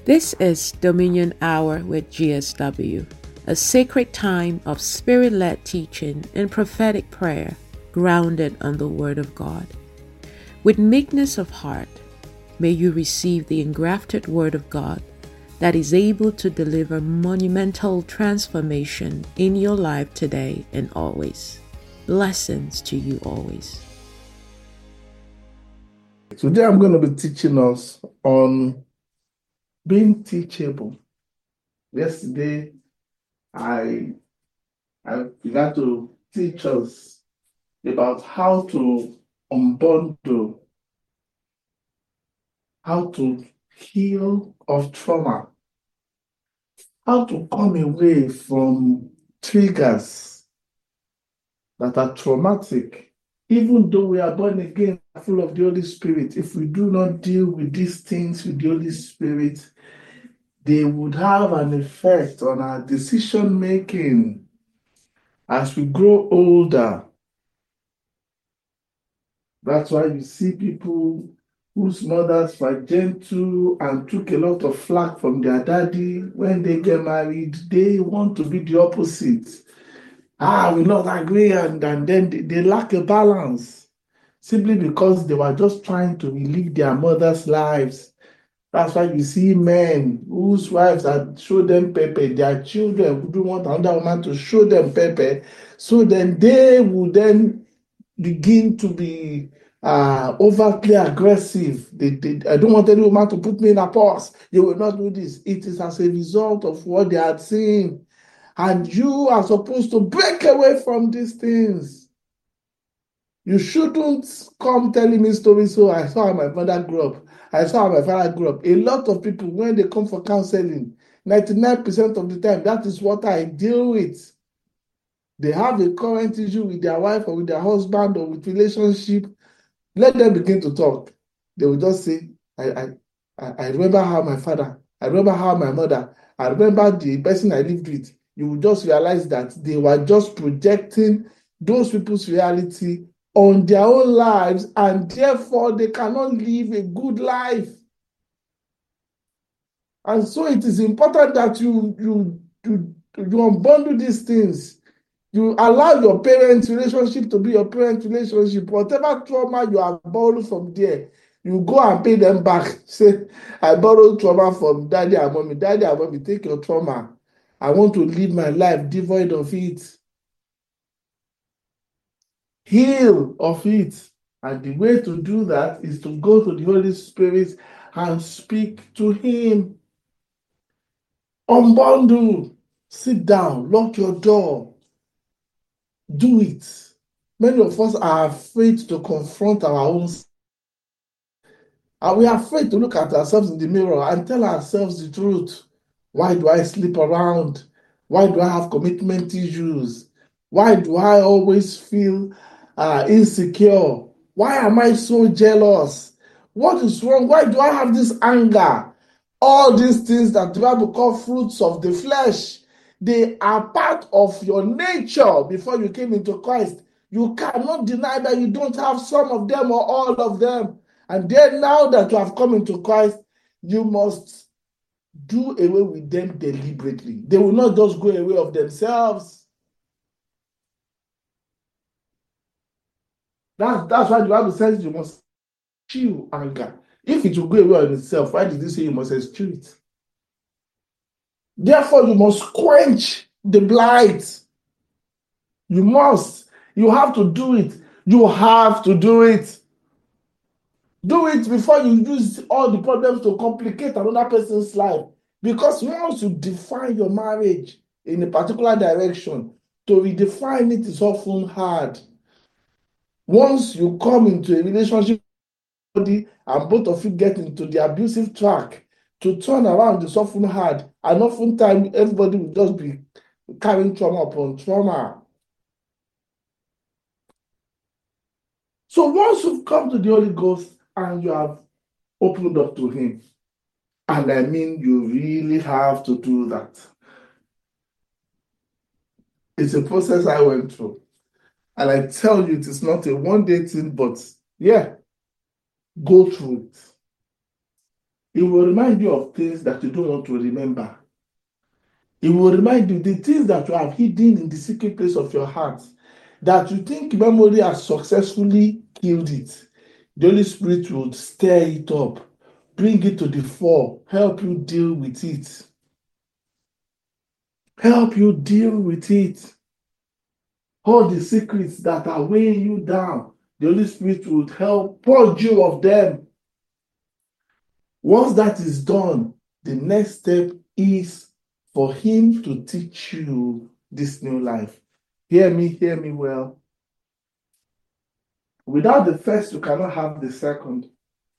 This is Dominion Hour with GSW, a sacred time of spirit led teaching and prophetic prayer grounded on the Word of God. With meekness of heart, may you receive the engrafted Word of God that is able to deliver monumental transformation in your life today and always. Blessings to you always. Today I'm going to be teaching us on being teachable. Yesterday I began to teach us about how to unbundle, how to heal of trauma, how to come away from triggers that are traumatic. Even though we are born again, full of the Holy Spirit, if we do not deal with these things with the Holy Spirit, they would have an effect on our decision making as we grow older. That's why you see people whose mothers were gentle and took a lot of flack from their daddy. When they get married, they want to be the opposite. We not agree, and then they lack a balance simply because they were just trying to relive their mother's lives. That's why you see men whose wives had showed them pepper, their children wouldn't want another woman to show them pepper, so then they would then begin to be overtly aggressive. I don't want any woman to put me in a box. You will not do this. It is as a result of what they had seen. And you are supposed to break away from these things. You shouldn't come telling me stories. So I saw how my mother grew up. I saw how my father grew up. A lot of people, when they come for counseling, 99% of the time, that is what I deal with. They have a current issue with their wife or with their husband or with relationship. Let them begin to talk. They will just say, I remember how my father, I remember how my mother, I remember the person I lived with. You will just realize that they were just projecting those people's reality on their own lives, and therefore they cannot live a good life. And so it is important that you unbundle these things. You allow your parents' relationship to be your parents' relationship. Whatever trauma you have borrowed from there, you go and pay them back. Say, I borrowed trauma from daddy and mommy. Daddy and mommy, take your trauma. I want to live my life devoid of it. Heal of it. And the way to do that is to go to the Holy Spirit and speak to Him. Unbundle. Sit down. Lock your door. Do it. Many of us are afraid to confront our own. And we are afraid to look at ourselves in the mirror and tell ourselves the truth. Why do I sleep around? Why do I have commitment issues? Why do I always feel insecure? Why am I so jealous? What is wrong? Why do I have this anger? All these things that the Bible call fruits of the flesh, they are part of your nature before you came into Christ. You cannot deny that you don't have some of them or all of them. And then now that you have come into Christ, you must do away with them deliberately. They will not just go away of themselves. That's why the Bible says you must eschew anger. If it will go away on itself, why did he say you must eschew it? Therefore, you must quench the blight. You must. You have to do it. You have to do it. Do it before you use all the problems to complicate another person's life. Because once you define your marriage in a particular direction, to redefine it is often hard. Once you come into a relationship and both of you get into the abusive track, to turn around is often hard. And oftentimes, everybody will just be carrying trauma upon trauma. So once you've come to the Holy Ghost and you have opened up to Him, and I mean, you really have to do that. It's a process I went through. And I tell you, it is not a one-day thing, but yeah, go through it. It will remind you of things that you don't want to remember. It will remind you the things that you have hidden in the secret place of your heart, that you think memory has successfully killed it. The Holy Spirit will stir it up, bring it to the fore, help you deal with it. Help you deal with it. All the secrets that are weighing you down, the Holy Spirit will help purge you of them. Once that is done, the next step is for Him to teach you this new life. Hear me well. Without the first, you cannot have the second.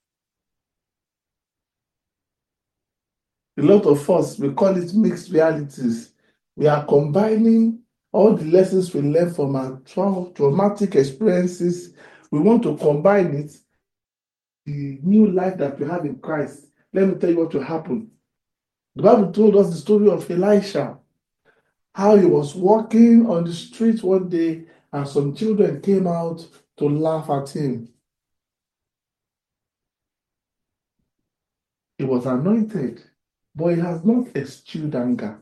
A lot of us, we call it mixed realities. We are combining all the lessons we learned from our traumatic experiences. We want to combine it, the new life that we have in Christ. Let me tell you what will happen. The Bible told us the story of Elisha, how he was walking on the street one day and some children came out to laugh at him. He was anointed, but he has not eschewed anger.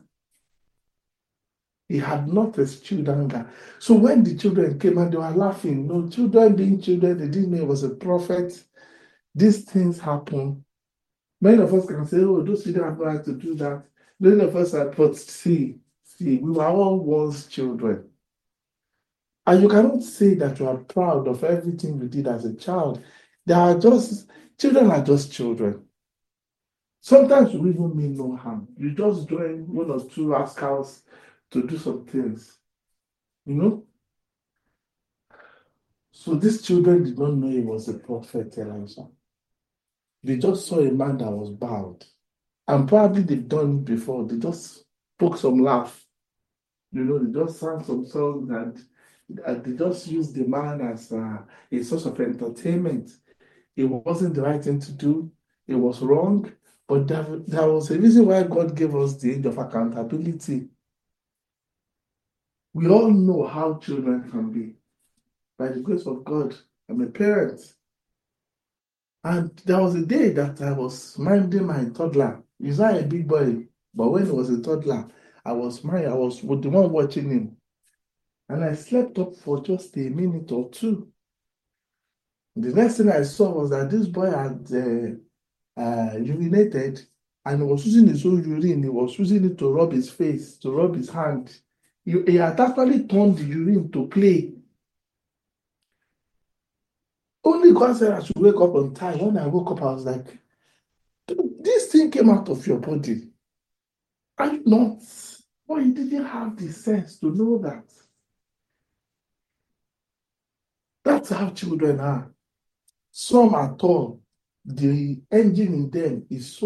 He had not eschewed anger. So when the children came and they were laughing, no, children being children, they didn't know he was a prophet. These things happen. Many of us can say, oh, those children have no right to do that. Many of us are, but see, we were all once children. And you cannot say that you are proud of everything you did as a child. Children are just children. Sometimes you even mean no harm. You just join one or two rascals to do some things. You know? So these children did not know he was a prophet, Elijah. They just saw a man that was bowed. And probably they've done it before. They just spoke some laugh. You know, they just sang some songs and they just used the man as a source of entertainment. It wasn't the right thing to do. It was wrong. But there was a reason why God gave us the age of accountability. We all know how children can be. By the grace of God, I'm a parent. And there was a day that I was minding my toddler. He's not a big boy, but when he was a toddler, I was with the one watching him. And I slept up for just a minute or two. The next thing I saw was that this boy had urinated and he was using his own urine. He was using it to rub his face, to rub his hand. He had actually turned the urine to clay. Only God said I should wake up on time. When I woke up, I was like, this thing came out of your body. Are you not? But he didn't have the sense to know that. That's how children are. Some at all, the engine in them is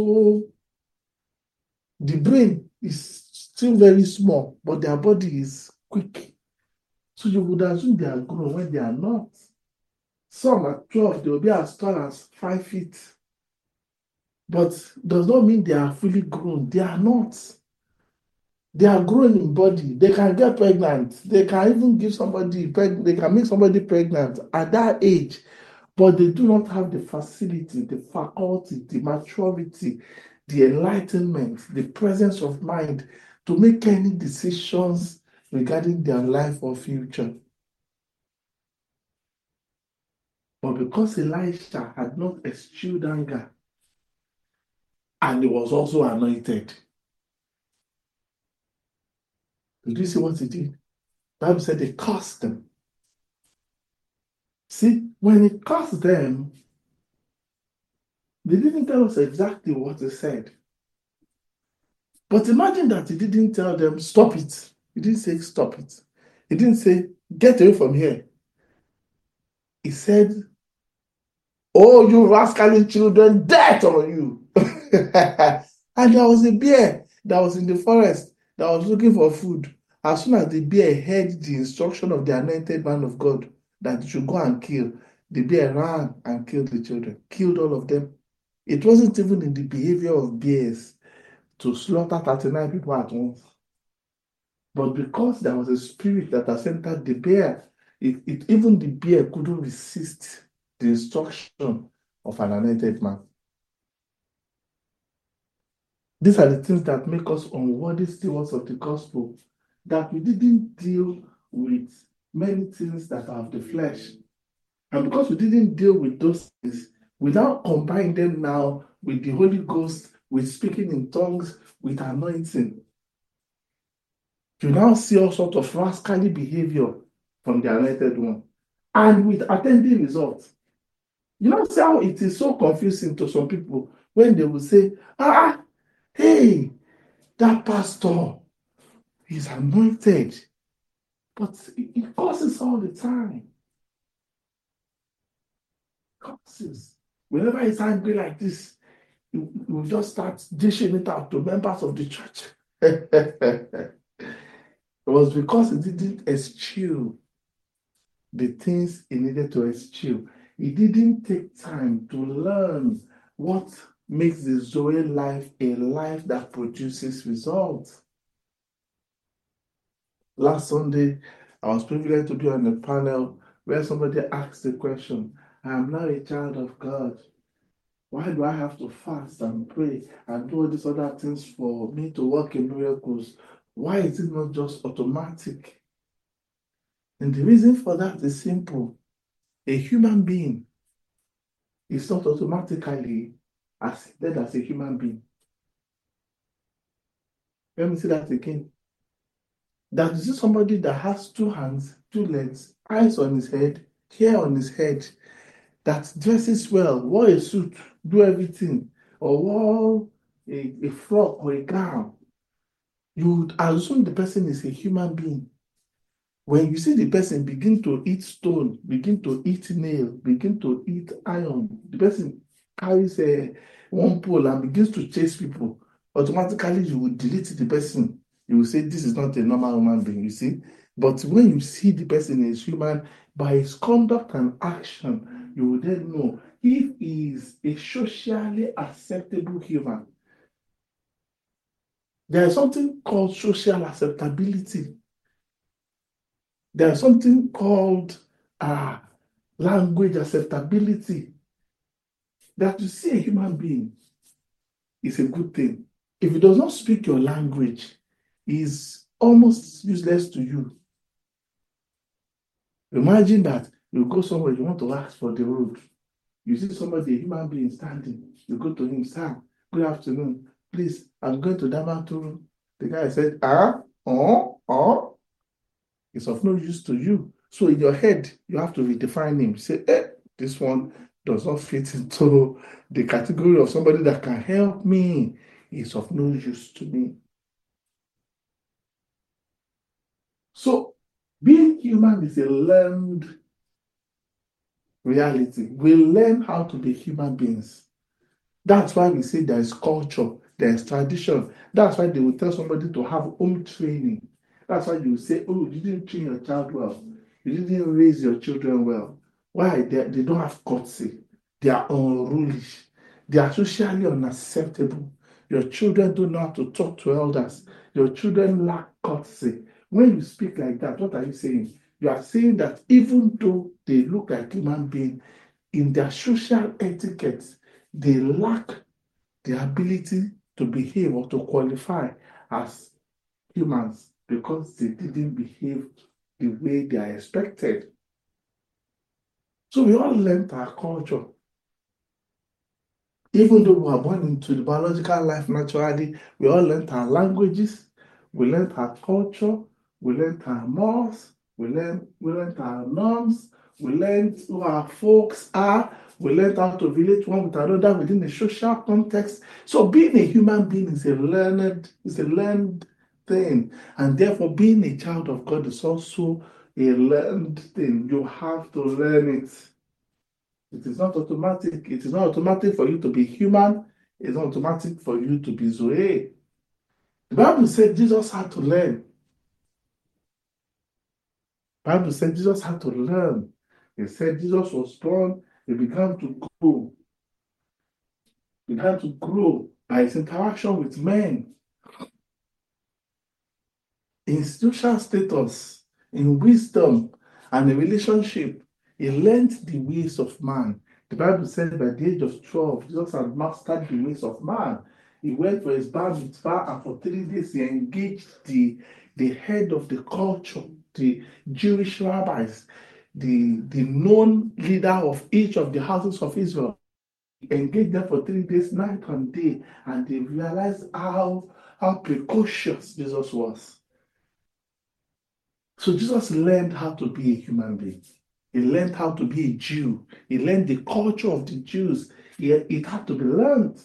the brain is still very small, but their body is quick. So you would assume they are grown when they are not. Some at 12, they will be as tall as 5 feet. But does not mean they are fully grown. They are not. They are grown in body. They can get pregnant. They can even give somebody pregnant. They can make somebody pregnant at that age. But they do not have the facility, the faculty, the maturity, the enlightenment, the presence of mind to make any decisions regarding their life or future. But because Elisha had not eschewed anger, and he was also anointed, did you see what he did? The Bible said he cursed them. See, when he cursed them, they didn't tell us exactly what he said. But imagine that he didn't tell them, stop it. He didn't say, stop it. He didn't say, get away from here. He said, oh, you rascally children, death on you. And there was a bear that was in the forest that was looking for food. As soon as the bear heard the instruction of the anointed man of God that he should go and kill, the bear ran and killed the children, killed all of them. It wasn't even in the behavior of bears to slaughter 39 people at once. But because there was a spirit that has entered the bear, even the bear couldn't resist the instruction of an anointed man. These are the things that make us unworthy stewards of the gospel, that we didn't deal with many things that are of the flesh. And because we didn't deal with those things, we now combine them now with the Holy Ghost, with speaking in tongues, with anointing. You now see all sorts of rascally behavior from the anointed one, and with attending results. You know, see how it is so confusing to some people when they will say, hey, that pastor is anointed, but it causes all the time. Causes. Whenever he's angry like this, he will just start dishing it out to members of the church. It was because he didn't eschew the things he needed to eschew. He didn't take time to learn what makes the Zoe life a life that produces results. Last Sunday, I was privileged to be on a panel where somebody asked the question, I am now a child of God. Why do I have to fast and pray and do all these other things for me to work in miracles? Why is it not just automatic? And the reason for that is simple. A human being is not automatically accepted as a human being. Let me say that again. That is somebody that has 2 hands, 2 legs, eyes on his head, hair on his head, that dresses well, wore a suit, do everything, or wore a frock or a gown. You would assume the person is a human being. When you see the person begin to eat stone, begin to eat nail, begin to eat iron, the person carries one pole and begins to chase people, automatically you will delete the person. You will say, this is not a normal human being, you see. But when you see the person as human, by his conduct and action, you will then know if he is a socially acceptable human. There is something called social acceptability. There's something called language acceptability. That to see a human being is a good thing. If he does not speak your language, he is almost useless to you. Imagine that you go somewhere, you want to ask for the road. You see somebody, a human being standing. You go to him, sir, good afternoon. Please, I'm going to Damaturu. The guy said, it's of no use to you. So in your head, you have to redefine him. Say, this one does not fit into the category of somebody that can help me. It's of no use to me. So being human is a learned reality. We learn how to be human beings. That's why we say there is culture, there is tradition. That's why they will tell somebody to have home training. That's why you say, oh, you didn't train your child well. You didn't raise your children well. Why? They don't have courtesy. They are unruly. They are socially unacceptable. Your children don't know how to talk to elders. Your children lack courtesy. When you speak like that, what are you saying? You are saying that even though they look like human beings, in their social etiquette, they lack the ability to behave or to qualify as humans because they didn't behave the way they are expected. So we all learned our culture. Even though we were born into the biological life naturally, we all learned our languages, we learned our culture, we learned our morals, we learned our norms, we learned who our folks are, we learned how to relate one with another within a social context. So being a human being is a learned thing. And therefore being a child of God is also a learned thing. You have to learn it. It is not automatic. It is not automatic for you to be human. It's not automatic for you to be Zoe. The Bible said Jesus had to learn. The Bible said Jesus had to learn. It said Jesus was born. He began to grow. He began to grow by his interaction with men. In social status, in wisdom, and in relationship, he learned the ways of man. The Bible said by the age of 12, Jesus had mastered the ways of man. He went for his bar mitzvah, and for 3 days he engaged the head of the culture, the Jewish rabbis, the known leader of each of the houses of Israel. He engaged them for 3 days, night and day, and they realized how precocious Jesus was. So Jesus learned how to be a human being. He learned how to be a Jew. He learned the culture of the Jews. It had to be learned.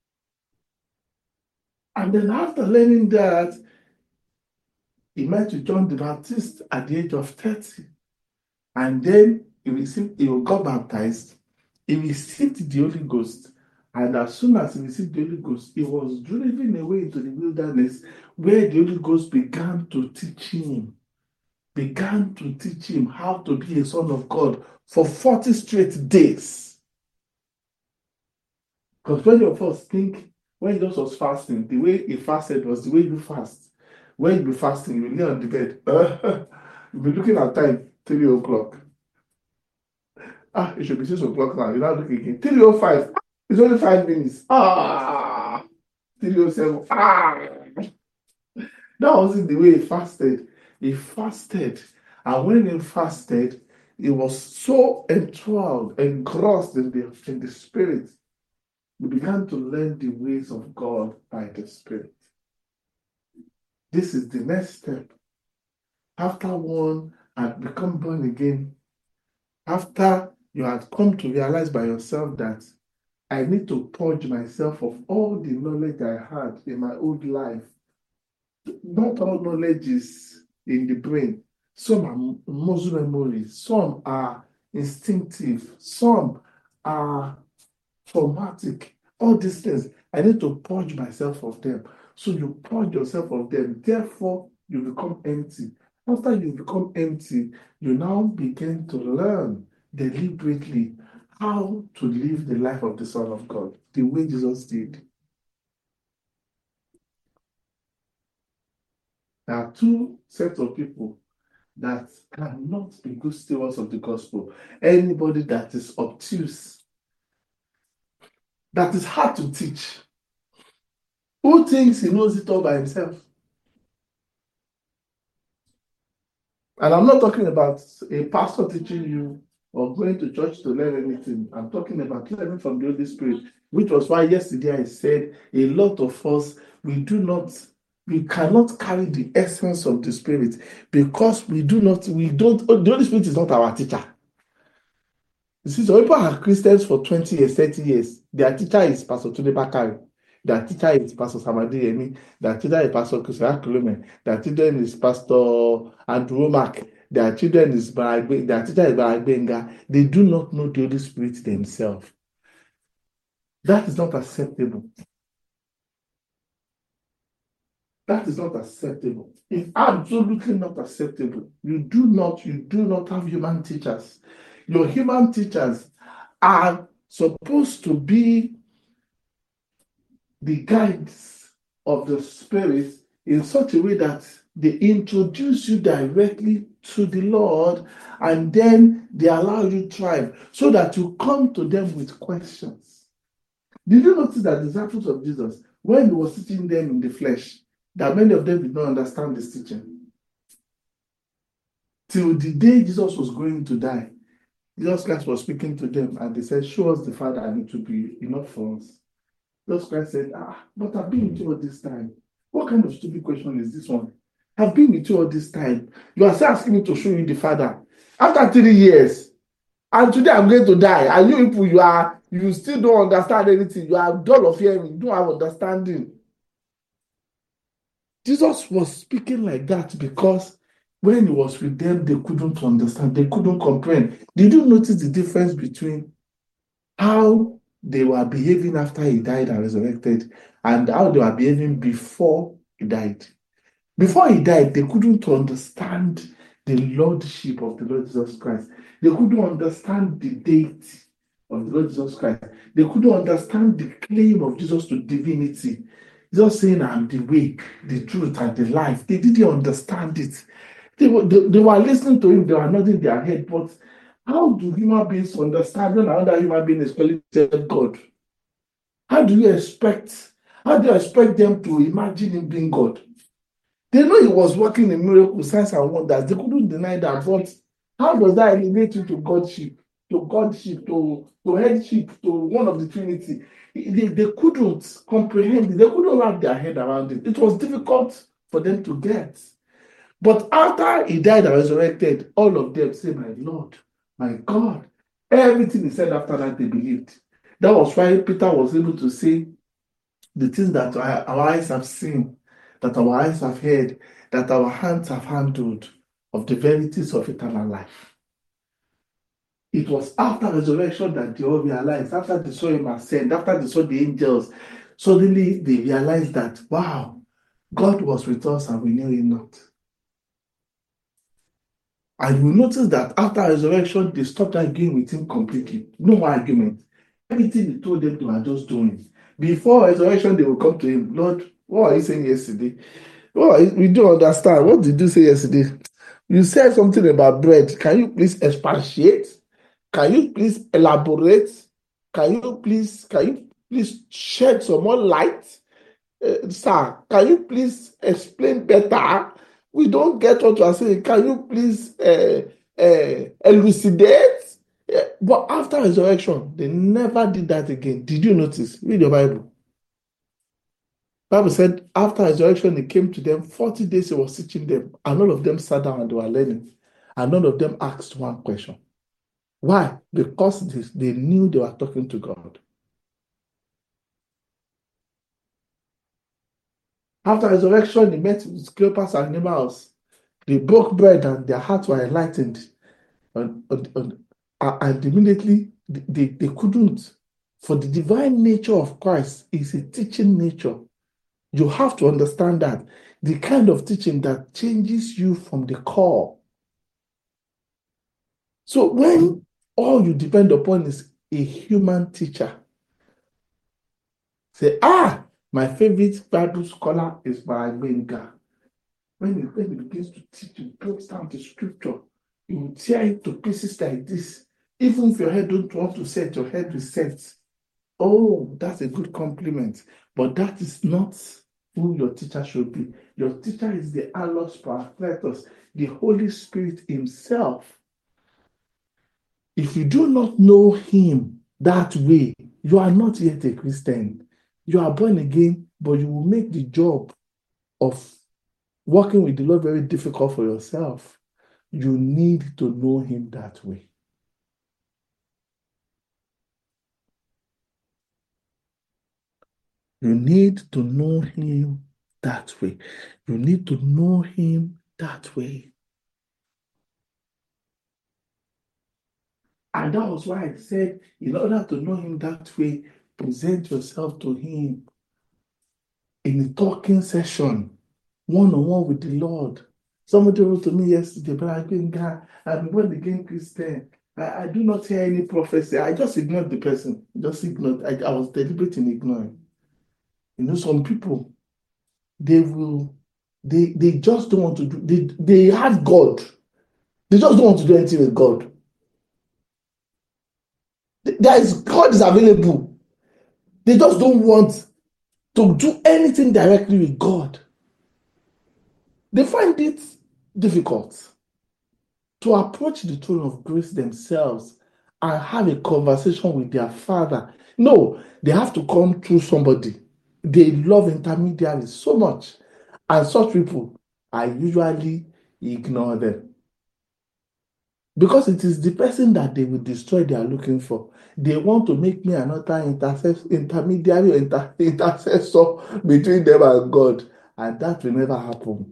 And then after learning that, he met with John the Baptist at the age of 30. And then he got baptized. He received the Holy Ghost. And as soon as he received the Holy Ghost, he was driven away into the wilderness, where the Holy Ghost began to teach him how to be a son of God for 40 straight days. Because when you first think, when Jesus was fasting, the way he fasted was the way you fast. When you be fasting, you lay on the bed. You'll be looking at time, 3 o'clock. It should be 6 o'clock now. You now look again. 3:05. It's only 5 minutes. 3:07. That wasn't the way he fasted. He fasted. And when he fasted, he was so enthralled, engrossed in the Spirit. He began to learn the ways of God by the Spirit. This is the next step. After one had become born again, after you had come to realize by yourself that I need to purge myself of all the knowledge I had in my old life. Not all knowledge is in the brain. Some are muscle memory, some are instinctive, some are traumatic. All these things, I need to purge myself of them. So you purge yourself of them, therefore you become empty. After you become empty, you now begin to learn deliberately how to live the life of the Son of God, the way Jesus did. There are 2 sets of people that cannot be good stewards of the gospel. Anybody that is obtuse, that is hard to teach, who thinks he knows it all by himself. And I'm not talking about a pastor teaching you or going to church to learn anything. I'm talking about learning from the Holy Spirit, which was why yesterday I said a lot of us, we cannot carry the essence of the Spirit because the Holy Spirit is not our teacher. You see, some people are Christians for 20 years, 30 years. Their teacher is Pastor Tunde Bakari. Their teacher is Pastor Samadi Yemi. Their teacher is Pastor Christian Kulume. Their teacher is Pastor Andrew Mack. Their teacher is Baragbenga. They do not know the Holy Spirit themselves. That is not acceptable. That is not acceptable. It's absolutely not acceptable. You do not have human teachers. Your human teachers are supposed to be the guides of the Spirit in such a way that they introduce you directly to the Lord, and then they allow you to thrive so that you come to them with questions. Did you notice that the disciples of Jesus, when he was teaching them in the flesh, that many of them did not understand this teaching? Till the day Jesus was going to die, Jesus Christ was speaking to them, and they said, "Show us the Father, and it will be enough for us." Jesus Christ said, "But I've been with you all this time. What kind of stupid question is this one? I've been with you all this time. You are still asking me to show you the Father. After 3 years, and today I'm going to die. And you people, you still don't understand anything. You are dull of hearing. You don't have understanding." Jesus was speaking like that because when he was with them, they couldn't understand. They couldn't comprehend. Did you notice the difference between how they were behaving after he died and resurrected and how they were behaving before he died? Before he died, they couldn't understand the lordship of the Lord Jesus Christ. They couldn't understand the deity of the Lord Jesus Christ. They couldn't understand the claim of Jesus to divinity. Jesus saying, "I'm the way, the truth, and the life." They didn't understand it. They were listening to him, they were nodding their head, but how do human beings understand when another human being is calling himself God? How do you expect How do you expect them to imagine him being God? They know he was working in miracles, signs, and wonders. They couldn't deny that. But how does that relate you to Godship, to headship, to one of the Trinity? They couldn't comprehend it. They couldn't wrap their head around it. It was difficult for them to get. But after he died and resurrected, all of them say, my Lord, my God. Everything he said after that, they believed. That was why Peter was able to say the things that our eyes have seen, that our eyes have heard, that our hands have handled of the verities of eternal life. It was after resurrection that they all realized, after they saw him ascend, after they saw the angels, suddenly they realized that, wow, God was with us and we knew him not. And you notice that after resurrection, they stopped arguing with him completely. No argument. Everything he told them they were just doing. Before resurrection, they will come to him. Lord, what are you saying yesterday? Well, we don't understand. What did you say yesterday? You said something about bread. Can you please expatiate? Can you please elaborate? Can you please shed some more light? Sir, can you please explain better? We don't get what you are saying. Can you please elucidate? But after resurrection, they never did that again. Did you notice? Read your Bible. Bible said after resurrection, he came to them. 40 days he was teaching them. And all of them sat down and they were learning. And none of them asked one question. Why? Because they knew they were talking to God. After resurrection, he met with Cleopas and Nimbus. They broke bread and their hearts were enlightened. And immediately, they couldn't. For the divine nature of Christ is a teaching nature. You have to understand that. The kind of teaching that changes you from the core. So when all you depend upon is a human teacher, say, my favorite Bible scholar is Gbenga. When he begins to teach, he breaks down the scripture. He will tear it to pieces like this. Even if your head don't want to set, your head will set. Oh, that's a good compliment. But that is not who your teacher should be. Your teacher is the Allos Parakletos, the Holy Spirit himself. If you do not know him that way, you are not yet a Christian. You are born again, but you will make the job of working with the Lord very difficult for yourself. You need to know him that way. You need to know him that way. You need to know him that way. And that was why I said, in order to know him that way, present yourself to him in a talking session, one-on-one with the Lord. Somebody wrote to me yesterday, but I'm born again Christian. I do not hear any prophecy. I just ignored the person. Just ignored. I was deliberate in ignoring. You know, some people, they just don't want to do, they have God. They just don't want to do anything with God. God is available. They just don't want to do anything directly with God. They find it difficult to approach the throne of grace themselves and have a conversation with their Father. No, they have to come through somebody. They love intermediaries so much. And such people, I usually ignore them. Because it is the person that they will destroy they are looking for. They want to make me another intermediary or intercessor between them and God. And that will never happen.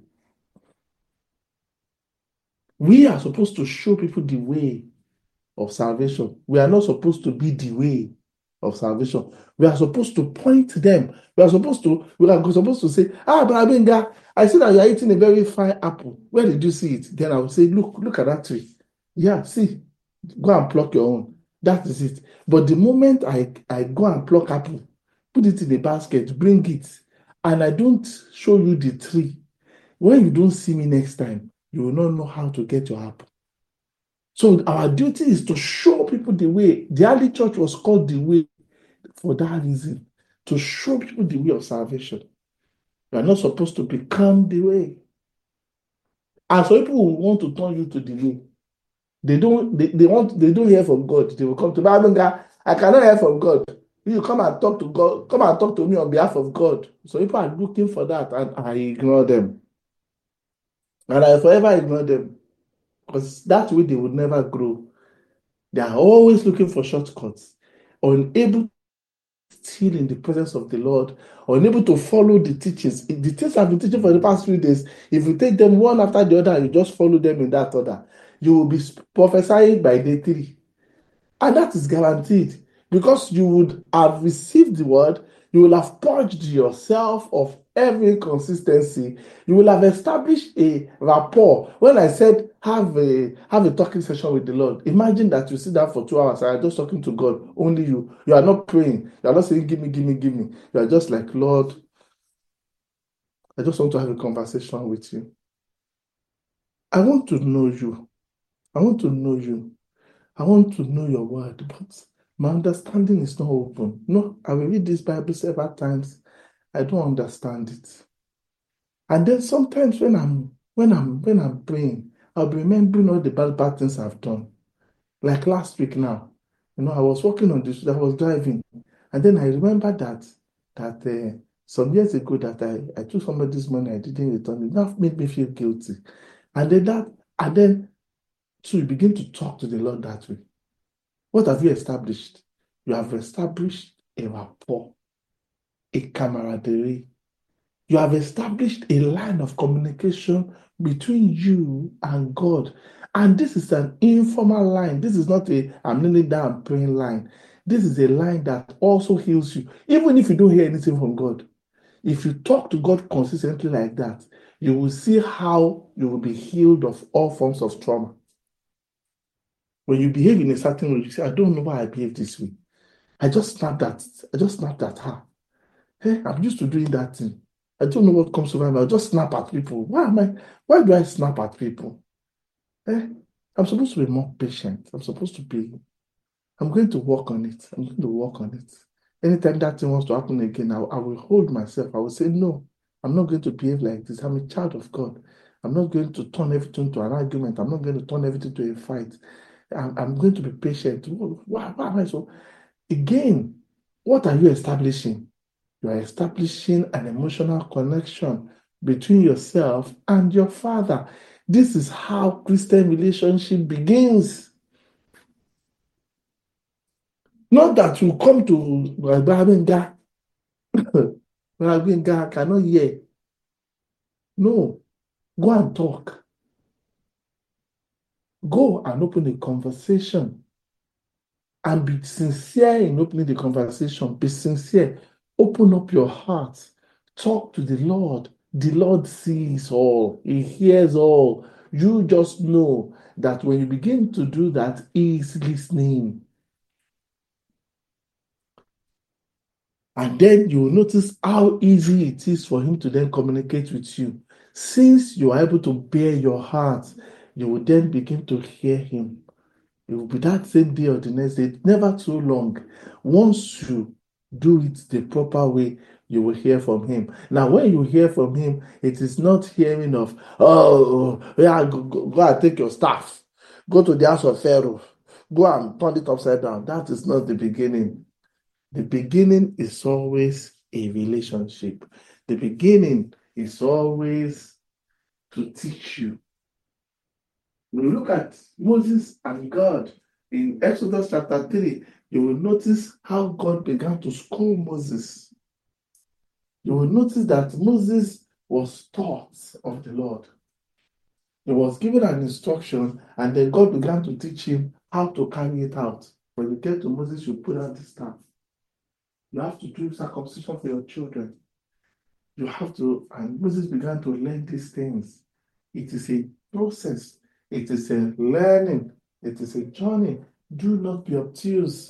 We are supposed to show people the way of salvation. We are not supposed to be the way of salvation. We are supposed to point them. We are supposed to say, Brother Gbenga, I see that you are eating a very fine apple. Where did you see it? Then I will say, look at that tree. Yeah, see, go and pluck your own. That is it. But the moment I go and pluck apple, put it in a basket, bring it, and I don't show you the tree, when you don't see me next time, you will not know how to get your apple. So our duty is to show people the way. The early church was called the way for that reason, to show people the way of salvation. You are not supposed to become the way. And so people will want to turn you to the way. They don't hear from God. They will come to me. I cannot hear from God. You come and talk to God, come and talk to me on behalf of God. So people are looking for that, and I ignore them. And I forever ignore them. Because that way they would never grow. They are always looking for shortcuts, unable to still in the presence of the Lord, unable to follow the teachings. The things I've been teaching for the past few days, if you take them one after the other and you just follow them in that order, you will be prophesying by day 3. And that is guaranteed because you would have received the word, you will have purged yourself of every inconsistency, you will have established a rapport. When I said have a talking session with the Lord, imagine that you sit down for 2 hours and you're just talking to God, only you. You are not praying, you are not saying, give me, give me, give me. You are just like, Lord, I just want to have a conversation with you. I want to know you. I want to know you. I want to know your word, but my understanding is not open. No, I will read this Bible several times. I don't understand it. And then sometimes when I'm praying, I'll be remembering all the bad things I've done. Like last week now, I was walking on this, I was driving, and then I remember that some years ago that I took somebody's money, I didn't return it. That made me feel guilty. And then so you begin to talk to the Lord that way. What have you established? You have established a rapport, a camaraderie. You have established a line of communication between you and God. And this is an informal line. This is not a I'm kneeling down praying line. This is a line that also heals you. Even if you don't hear anything from God, if you talk to God consistently like that, you will see how you will be healed of all forms of trauma. When you behave in a certain way, you say, I don't know why I behave this way. I just snapped at her. Hey, I'm used to doing that thing. I don't know what comes over me. I'll just snap at people. Why do I snap at people? Eh? I'm supposed to be more patient. I'm going to work on it. I'm going to work on it. Anytime that thing wants to happen again, I will hold myself. I will say, no, I'm not going to behave like this. I'm a child of God. I'm not going to turn everything to an argument. I'm not going to turn everything to a fight. I'm going to be patient. Why am I so? Again, what are you establishing? You are establishing an emotional connection between yourself and your Father. This is how Christian relationship begins. Not that you come to Brabinga, Brabinga cannot hear. No, go and talk. Go and open a conversation. And be sincere in opening the conversation. Be sincere. Open up your heart. Talk to the Lord. The Lord sees all. He hears all. You just know that when you begin to do that, He is listening. And then you will notice how easy it is for Him to then communicate with you. Since you are able to bear your heart, you will then begin to hear Him. It will be that same day or the next day, never too long. Once you do it the proper way, you will hear from Him. Now, when you hear from Him, it is not hearing of, oh, yeah, go and take your staff. Go to the house of Pharaoh. Go and turn it upside down. That is not the beginning. The beginning is always a relationship. The beginning is always to teach you. When you look at Moses and God in Exodus chapter 3, you will notice how God began to school Moses. You will notice that Moses was taught of the Lord. He was given an instruction, and then God began to teach him how to carry it out. When you get to Moses, you put out the staff. You have to do circumcision for your children. You have to, and Moses began to learn these things. It is a process. It is a learning. It is a journey. Do not be obtuse.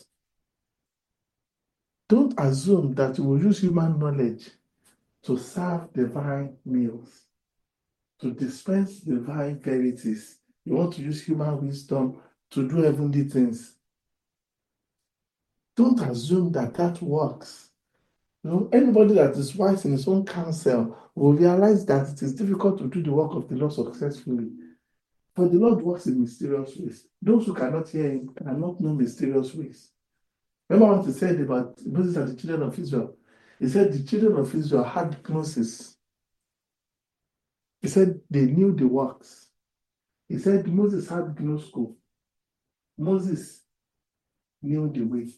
Don't assume that you will use human knowledge to serve divine meals, to dispense divine verities. You want to use human wisdom to do heavenly things. Don't assume that works. Anybody that is wise in his own counsel will realize that it is difficult to do the work of the Lord successfully. For the Lord works in mysterious ways. Those who cannot hear him cannot know mysterious ways. Remember what he said about Moses and the children of Israel? He said the children of Israel had gnosis. He said they knew the works. He said Moses had gnosko. Moses knew the way.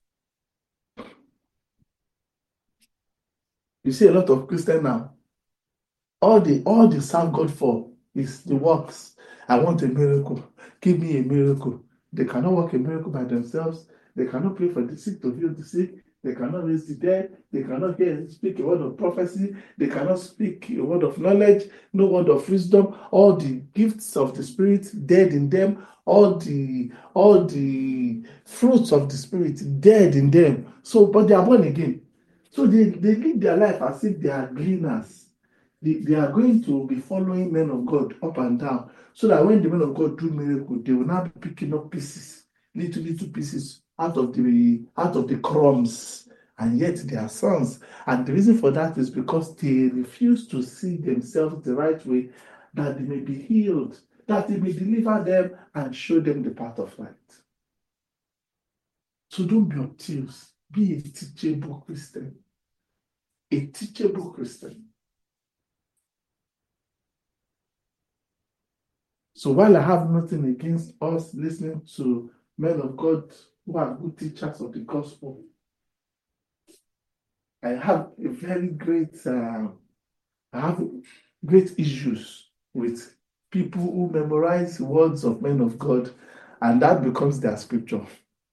You see a lot of Christians now. All they serve God for is the works. I want a miracle. Give me a miracle. They cannot work a miracle by themselves. They cannot pray for the sick to heal the sick. They cannot raise the dead. They cannot speak a word of prophecy. They cannot speak a word of knowledge, no word of wisdom. All the gifts of the Spirit dead in them. All the fruits of the Spirit dead in them. So, but they are born again. So they live their life as if they are gleaners. They are going to be following men of God up and down, so that when the men of God do miracle, they will not be picking up pieces, little pieces out of the crumbs, and yet they are sons. And the reason for that is because they refuse to see themselves the right way, that they may be healed, that they may deliver them and show them the path of light. So don't be obtuse. Be a teachable Christian. A teachable Christian. So while I have nothing against us listening to men of God who are good teachers of the gospel, I have great issues with people who memorize words of men of God, and that becomes their scripture.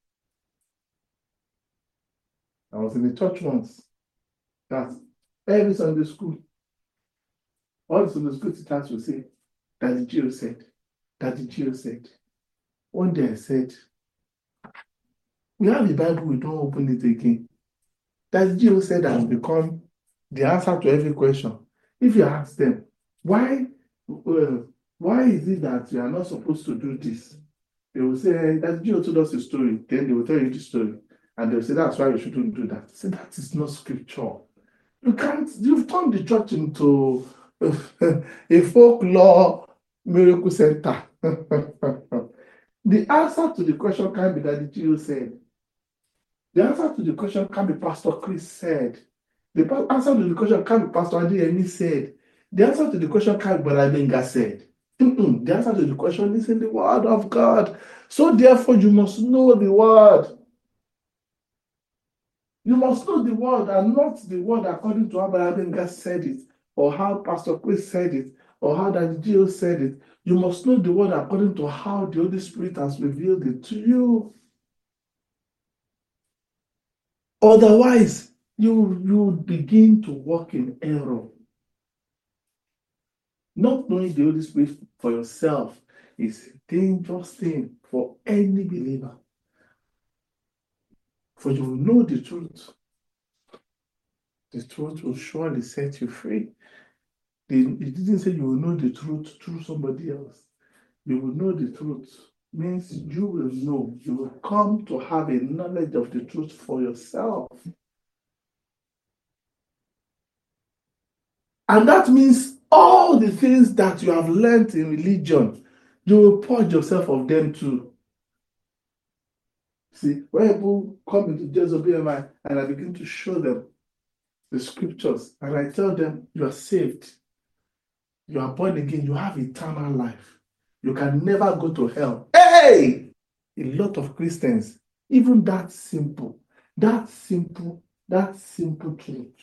I was in a church once that every Sunday school, all the Sunday school teachers will say, that the Geo said, that the Geo said. One day I said, we have the Bible, we don't open it again. That Geo said has become the answer to every question. If you ask them, why is it that you are not supposed to do this? They will say, that Geo told us a story. Then they will tell you the story. And they will say, that's why you shouldn't do that. Say, that is not scripture. You've turned the church into a folklore miracle center. The answer to the question can't be that the Geo said. The answer to the question can't be Pastor Chris said. The answer to the question can't be Pastor Adeyemi said. The answer to the question can't be Balabenga said. The answer to the question is in the Word of God. So therefore, you must know the Word. You must know the Word, and not the Word according to how Balabenga said it, or how Pastor Chris said it, or how Daddy Gio said it. You must know the Word according to how the Holy Spirit has revealed it to you. Otherwise, you begin to walk in error. Not knowing the Holy Spirit for yourself is a dangerous thing for any believer. For you will know the truth. The truth will surely set you free. It didn't say you will know the truth through somebody else. You will know the truth. Means you will know. You will come to have a knowledge of the truth for yourself. And that means all the things that you have learned in religion, you will purge yourself of them too. See, when people come into JSOBMI and I begin to show them the scriptures, and I tell them, you are saved, you are born again, you have eternal life, you can never go to hell. Hey! A lot of Christians, even that simple truth,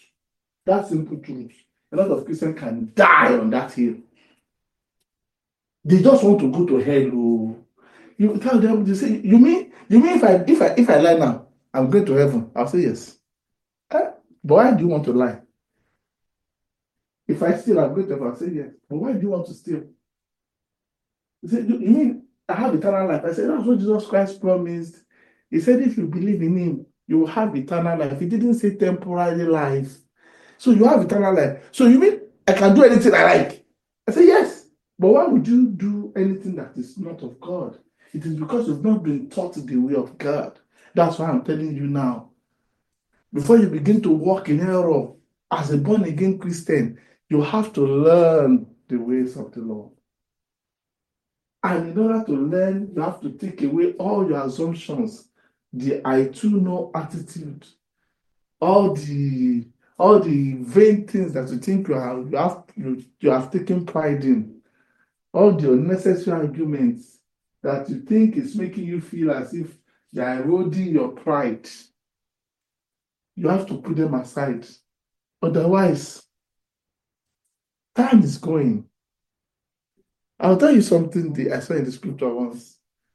a lot of Christians can die on that hill. They just want to go to hell. Oh. You tell them, they say, you mean if I lie now, I'm going to heaven? I'll say yes. But why do you want to lie? If I steal, I'm going to heaven. I'll say yes. But why do you want to steal? They say, you mean I have eternal life? I said, that's what Jesus Christ promised. He said, if you believe in him, you will have eternal life. He didn't say temporary life. So you have eternal life. So you mean I can do anything I like? I say yes. But why would you do anything that is not of God? It is because you've not been taught the way of God. That's why I'm telling you now. Before you begin to walk in error as a born-again Christian, you have to learn the ways of the Lord. And in order to learn, you have to take away all your assumptions, the I too know attitude, all the vain things that you think you have taken pride in, all the unnecessary arguments that you think is making you feel as if they are eroding your pride. You have to put them aside. Otherwise, time is going. I'll tell you something I saw in the scripture once.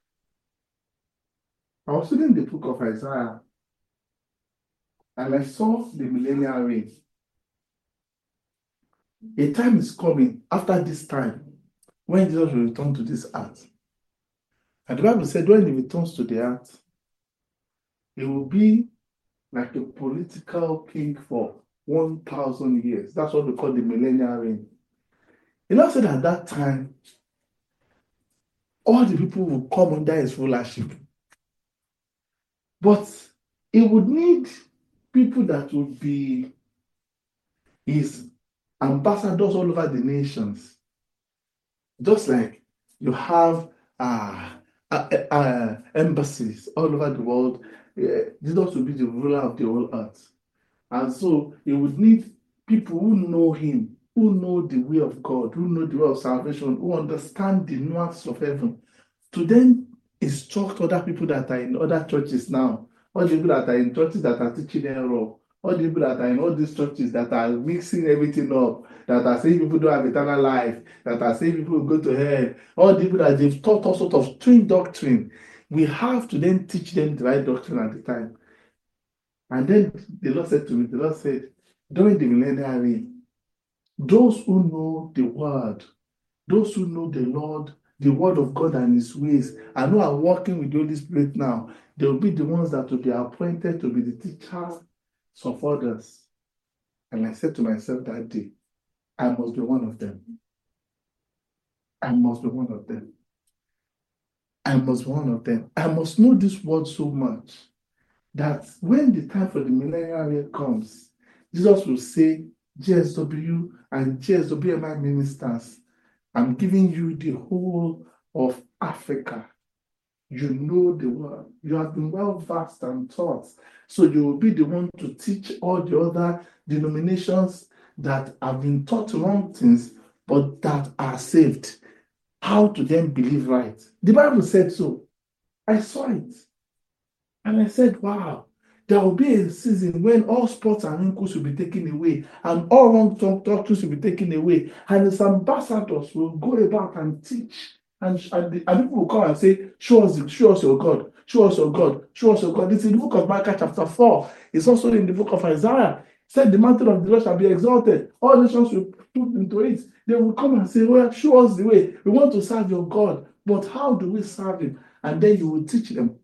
I was reading the book of Isaiah and I saw the millennial reign. A time is coming after this time when Jesus will return to this earth. And the Bible said when he returns to the earth, he will be like a political king for 1,000 years. That's what we call the millennial reign. He now said at that time, all the people will come under his rulership. But he would need people that would be his ambassadors all over the nations. Just like you have embassies all over the world, Jesus will be the ruler of the whole earth. And so he would need people who know him, who know the way of God, who know the way of salvation, who understand the nuance of heaven, to then instruct other people that are in other churches now, all the people that are in churches that are teaching error, all the people that are in all these churches that are mixing everything up, that are saying people don't have eternal life, that are saying people will go to hell, all the people that they've taught all sorts of strange doctrine. We have to then teach them the right doctrine at the time. And then the Lord said to me, during the millennial reign, those who know the word, those who know the Lord, the word of God and his ways, and who are working with the Holy Spirit now, they will be the ones that will be appointed to be the teachers of others. And I said to myself that day, I must be one of them. I must be one of them. I must be one of them. I must know this word so much that when the time for the millennial reign comes, Jesus will say, GSW and GSWMI ministers, I'm giving you the whole of Africa. You know the word. You have been well versed and taught. So you will be the one to teach all the other denominations that have been taught wrong things, but that are saved, how to then believe right. The Bible said so. I saw it. And I said, wow, there will be a season when all spots and wrinkles will be taken away and all wrong doctrines will be taken away. And his ambassadors will go about and teach. And people will come and say, show us your God. Show us your God. Show us your God. It's in the book of Micah chapter 4. It's also in the book of Isaiah. It said the mountain of the Lord shall be exalted. All nations will put into it. They will come and say, well, show us the way. We want to serve your God. But how do we serve him? And then you will teach them.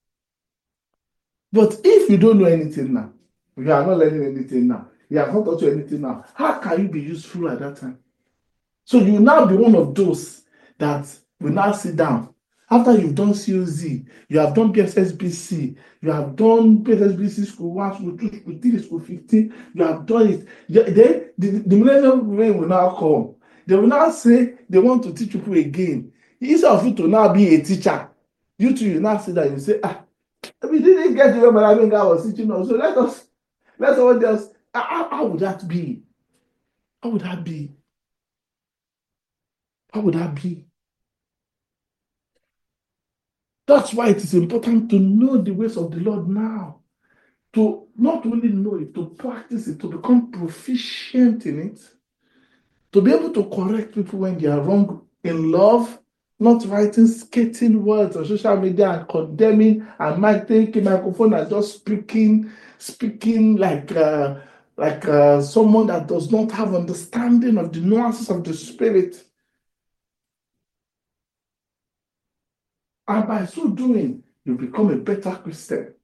But if you don't know anything now, you are not learning anything now, you have not taught you anything now, how can you be useful at that time? So you will now be one of those that will now sit down. After you've done COZ, you have done PSSBC, you have done PSSBC school 1, school 2, school 3, school 15, you have done it. Then the millennium reign will now come. They will now say they want to teach people again. Instead of you to now be a teacher, you two will now sit down and say, we didn't get to where Malaminga was teaching us. So let's all just, how would that be? How would that be? How would that be? That's why it is important to know the ways of the Lord now. To not only know it, to practice it, to become proficient in it. To be able to correct people when they are wrong in love, not writing scathing words on social media and condemning and taking microphone and just speaking like someone that does not have understanding of the nuances of the spirit. And by so doing, you become a better Christian.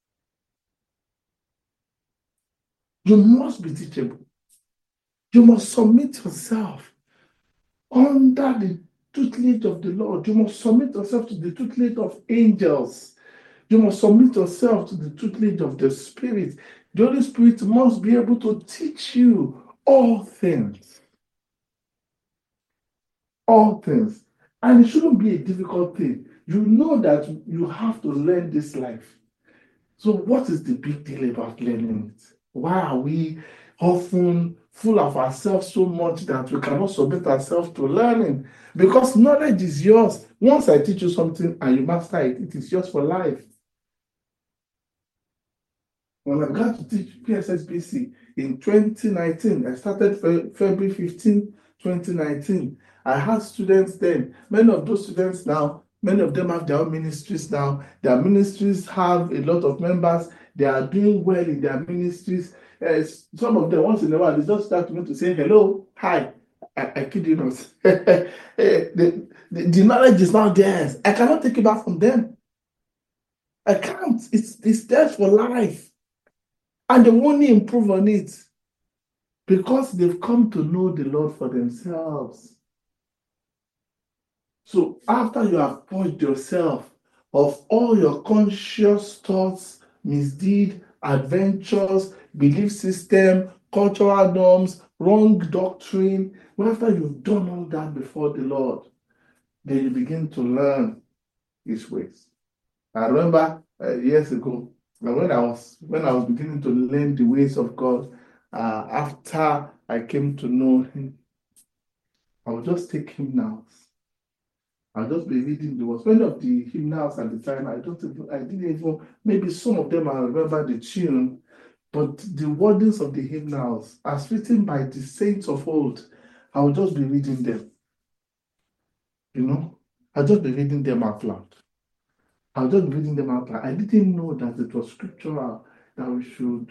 You must be teachable. You must submit yourself under the tutelage of the Lord. You must submit yourself to the tutelage of angels. You must submit yourself to the tutelage of the Spirit. The Holy Spirit must be able to teach you all things. All things. And it shouldn't be a difficult thing. You know that you have to learn this life. So what is the big deal about learning it? Why are we often full of ourselves so much that we cannot submit ourselves to learning? Because knowledge is yours. Once I teach you something and you master it, it is yours for life. When I began to teach PSSBC in 2019, I started February 15, 2019. I had students then. Many of those students now, many of them have their own ministries now. Their ministries have a lot of members. They are doing well in their ministries. Some of them, once in a while, they just start to say, hello, hi. I kid you not. the knowledge is not theirs. I cannot take it back from them. I can't. It's theirs for life. And they only improve on it because they've come to know the Lord for themselves. So after you have purged yourself of all your conscious thoughts, misdeed, adventures, belief system, cultural norms, wrong doctrine, after you've done all that before the Lord, then you begin to learn His ways. I remember years ago, when I was beginning to learn the ways of God, after I came to know Him, I would just take hymnals. I'll just be reading the words. Many of the hymnals at the time, I didn't even, maybe some of them I remember the tune, but the wordings of the hymnals, as written by the saints of old, I would just be reading them. I'll just be reading them out loud. I didn't know that it was scriptural that we should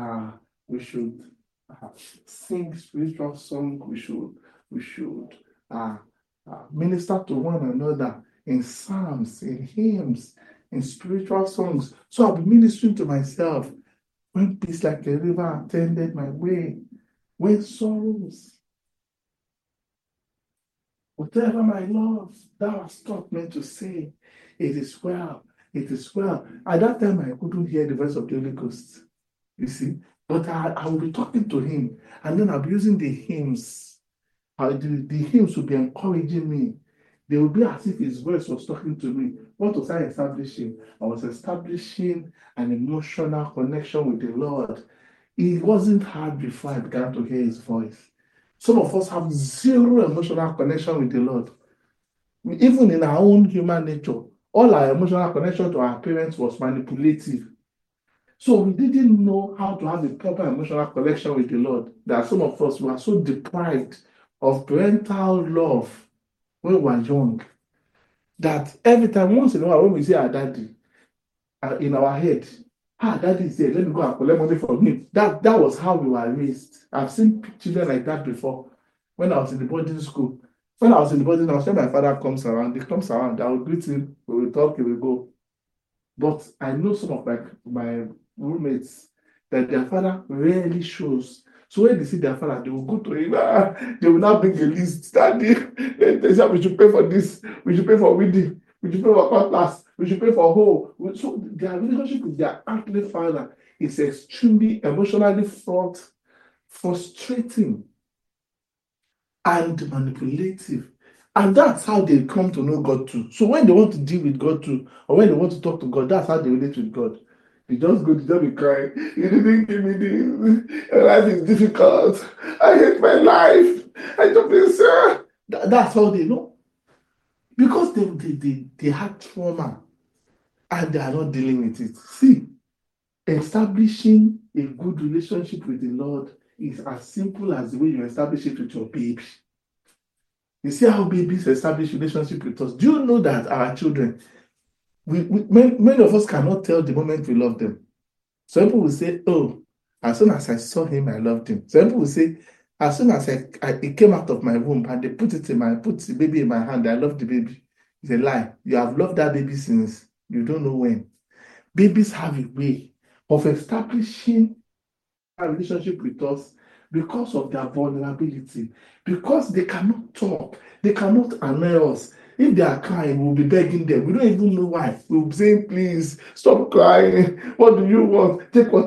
sing spiritual song. We should minister to one another in psalms, in hymns, in spiritual songs. So I'll be ministering to myself. When peace like a river attended my way, when sorrows, whatever my love, thou hast taught me to say, it is well, it is well. At that time, I couldn't hear the voice of the Holy Ghost, you see. But I will be talking to him, and then I'll be using the hymns. The hymns will be encouraging me. They will be as if his voice was talking to me. What was I establishing? I was establishing an emotional connection with the Lord. It wasn't hard before I began to hear his voice. Some of us have zero emotional connection with the Lord. Even in our own human nature, all our emotional connection to our parents was manipulative. So we didn't know how to have a proper emotional connection with the Lord. There are some of us who are so deprived of parental love when we were young that every time, once in a while, when we see our daddy in our head, daddy is there, let me go and collect money from him. That was how we were raised. I've seen children like that before. When I was in the boarding school, when my father comes around, I will greet him, we will talk, he will go. But I know some of my roommates that their father rarely shows. So when they see their father, they will go to him. They will now bring a list. Daddy, they say we should pay for this, we should pay for wedding, we should pay for cutlass, we should pay for hoe. So their relationship with their earthly father is extremely emotionally fraught, frustrating, and manipulative. And that's how they come to know God too. So when they want to deal with God too, or when they want to talk to God, that's how they relate with God. They just go to them and cry. You didn't give me this. Life is difficult. I hate my life. I don't think so. That's how they know. Because they had trauma and they are not dealing with it. See, establishing a good relationship with the Lord is as simple as the way you establish it with your baby. You see how babies establish relationship with us. Do you know that our children, many of us cannot tell the moment we love them. Some people will say, oh, as soon as I saw him, I loved him. Some people will say, as soon as it came out of my womb and they put the baby in my hand, I love the baby. It's a lie. You have loved that baby since you don't know when. Babies have a way of establishing a relationship with us because of their vulnerability, because they cannot talk, they cannot annoy us. If they are crying, we'll be begging them. We don't even know why. We'll be saying, please, stop crying. What do you want? Take water.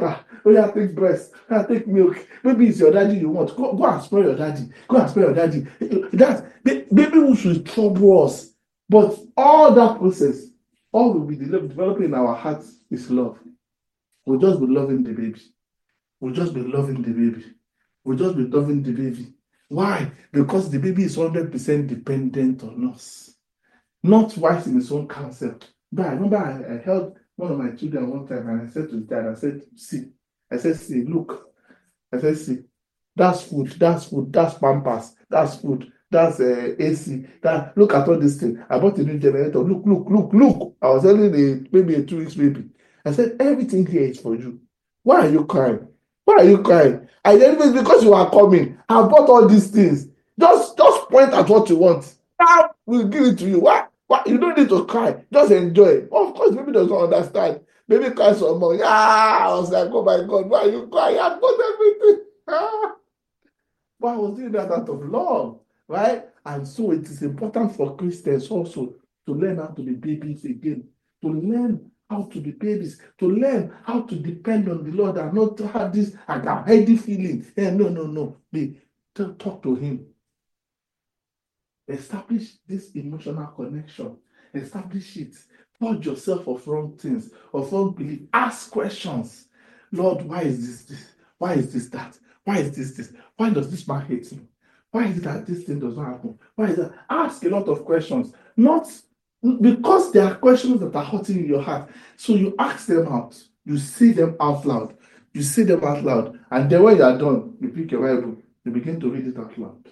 Oh yeah, take breast. Yeah, take milk. Maybe it's your daddy you want. Go and spoil your daddy. Go and spoil your daddy. Baby will should trouble us. But all that process, all will be developing in our hearts is love. We'll just be loving the baby. We'll just be loving the baby. We'll just be loving the baby. Why? Because the baby is 100% dependent on us. Not wise in his own counsel. But I remember I held one of my children one time and I said to his dad, I said, see, look. I said, see, that's food, that's pampers, that's food, that's AC. Look at all this thing. I bought a new generator. Look. I was only maybe a 2 weeks baby. I said, everything here is for you. Why are you crying? I said, it's because you are coming. I bought all these things. Just point at what you want. Now we'll give it to you. Why? You don't need to cry. Just enjoy. Of course, baby does not understand. Baby cries some more. Yeah, I was like, oh my God, why are you crying? I bought everything. But I was doing that out of love, right? And so it is important for Christians also to learn how to be babies again, to learn how to be babies, to learn how to depend on the Lord and not to have this anxiety feeling. No. Talk to Him. Establish this emotional connection. Establish it. Purge yourself of wrong things, of wrong belief. Ask questions. Lord, why is this? Why is this that? Why is this? Why does this man hate me? Why is it that this thing does not happen? Why is that? Ask a lot of questions. Not because there are questions that are hurting in your heart. So you ask them out. You say them out loud. And then when you are done, you pick your Bible. You begin to read it out loud.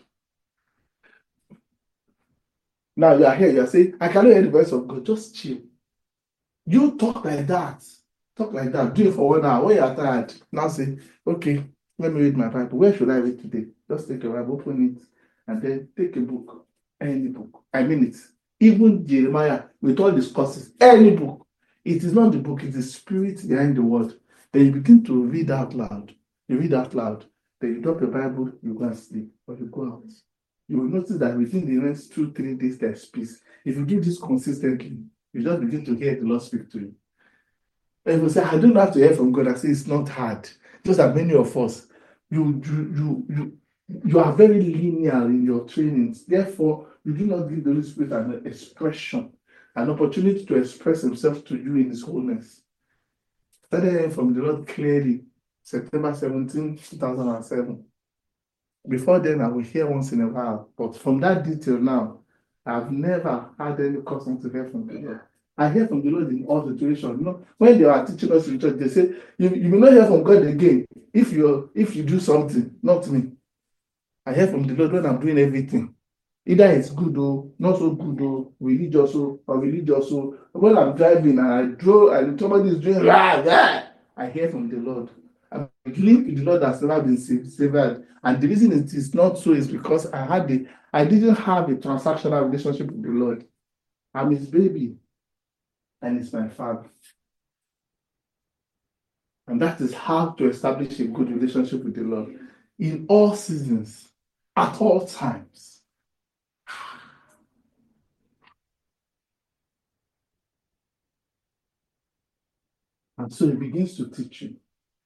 Now you are here, you are saying, I cannot hear the voice of God. Just chill. You talk like that. Do it for 1 hour. When you are tired, now say, okay, let me read my Bible. Where should I read today? Just take your Bible, open it, and then take a book. Any book. I mean it. Even Jeremiah, with all these courses, any book. It is not the book, it's the spirit behind the word. Then you begin to read out loud. Then you drop your Bible, you go and sleep, or you go out. You will notice that within the next 2-3 days, there's peace. If you do this consistently, you just begin to hear the Lord speak to you. And you say, I don't have to hear from God. I say it's not hard. Just that many of us, you are very linear in your trainings. Therefore, you do not give the Holy Spirit an expression, an opportunity to express Himself to you in His wholeness. Started hearing from the Lord clearly, September 17, 2007. Before then, I will hear once in a while. But from that detail now, I've never had any cause to hear from the Lord. I hear from the Lord in all situations. You know, when they are teaching us in church, they say, you will not hear from God again if you do something, not me. I hear from the Lord when I'm doing everything. Either it's good or not so good or religious or religious. Or when I'm driving and somebody is doing I hear from the Lord. I'm linked with the Lord that's never been severed. And the reason it is not so is because I didn't have a transactional relationship with the Lord. I'm His baby, and He's my Father. And that is how to establish a good relationship with the Lord in all seasons, at all times. And so He begins to teach you.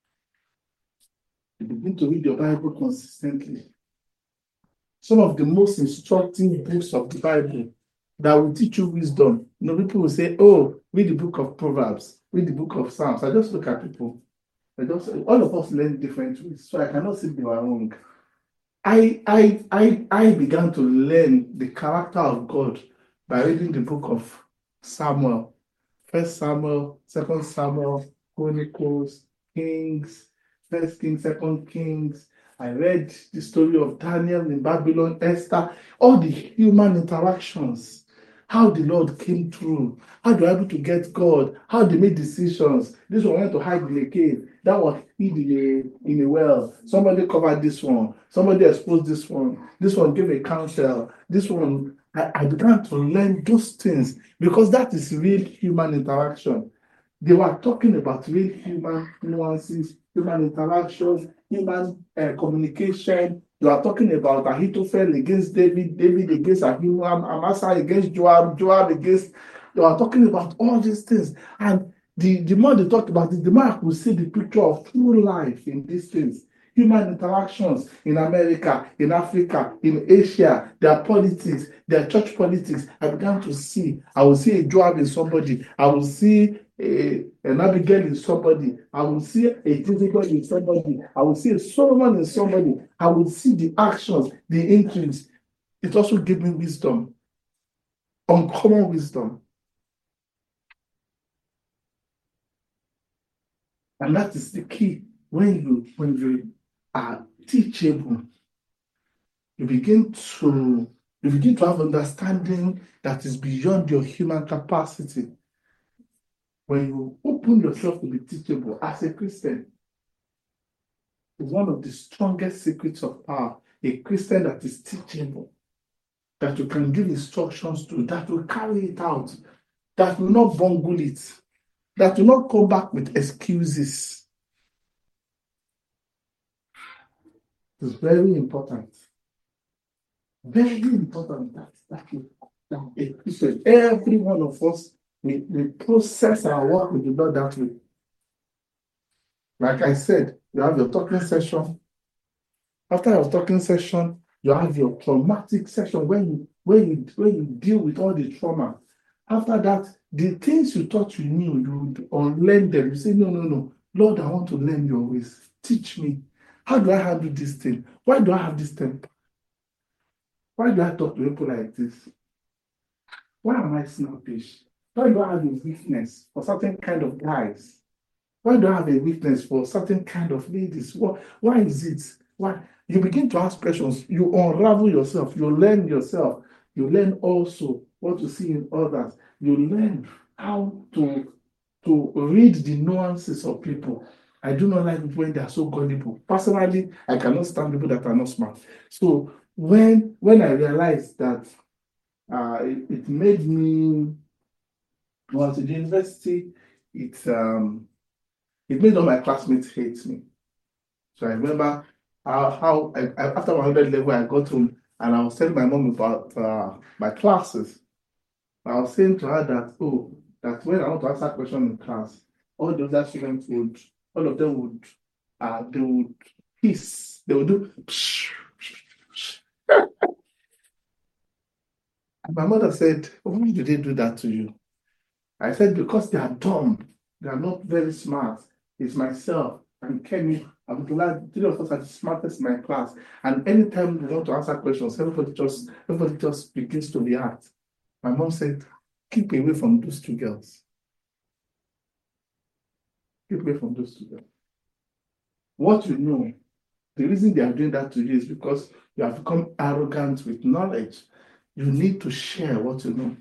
You begin to read your Bible consistently. Some of the most instructive books of the Bible that will teach you wisdom. You know, people will say, oh, read the book of Proverbs, read the book of Psalms. I just look at people. All of us learn different ways, so I cannot say they were wrong. I began to learn the character of God by reading the book of Samuel. 1 Samuel, 2 Samuel, Chronicles, Kings, 1 Kings, 2 Kings. I read the story of Daniel in Babylon, Esther, all the human interactions, how the Lord came through, how they were able to get God, how they made decisions. This one went to hide in a cave, that one hid in a well. Somebody covered this one, somebody exposed this one gave a counsel, this one. I began to learn those things because that is real human interaction. They were talking about real human nuances, human interactions, human communication. You are talking about Ahithophel against David, David against Amasa against Joab, Joab against. You are talking about all these things. And The more they talk about it, the more I could see the picture of true life in these things. Human interactions in America, in Africa, in Asia, their politics, their church politics. I began to see. I will see a Joab in somebody. I will see an Abigail in somebody. I will see a Jezebel in somebody. I will see a Solomon in somebody. I will see the actions, the intrigues. It also gave me wisdom, uncommon wisdom. And that is the key. When you are teachable, you begin to have understanding that is beyond your human capacity. When you open yourself to be teachable as a Christian, it's one of the strongest secrets of power. A Christian that is teachable, that you can give instructions to, that will carry it out, that will not bungle it, that will not come back with excuses. It's very important. Very important that a Christian, every one of us, we process our work with the Lord that way. Like I said, you have your talking session. After your talking session, you have your traumatic session when you deal with all the trauma. After that, the things you thought you knew, you unlearn them. You say, no, Lord, I want to learn your ways. Teach me. How do I handle this thing? Why do I have this temper? Why do I talk to people like this? Why am I snappish? Why do I have a weakness for certain kind of guys? Why do I have a weakness for certain kind of ladies? Why is it? Why? You begin to ask questions. You unravel yourself. You learn yourself. You learn also what to see in others. You learn how to read the nuances of people. I do not like when they are so gullible. Personally, I cannot stand people that are not smart. So when I realized that it made me, well, to the university, it made all my classmates hate me. So I remember how after 100 level, I got home and I was telling my mom about my classes. I was saying to her that when I want to answer a question in class, all the other students all of them would hiss, they would do. And my mother said, why do they do that to you? I said, because they are dumb. They are not very smart. It's myself and Kenny. I'm glad 3 of us are the smartest in my class. And anytime we want to answer questions, everybody just begins to react. My mom said, keep away from those two girls. Keep away from those two girls. What you know, the reason they are doing that to you is because you have become arrogant with knowledge. You need to share what you know.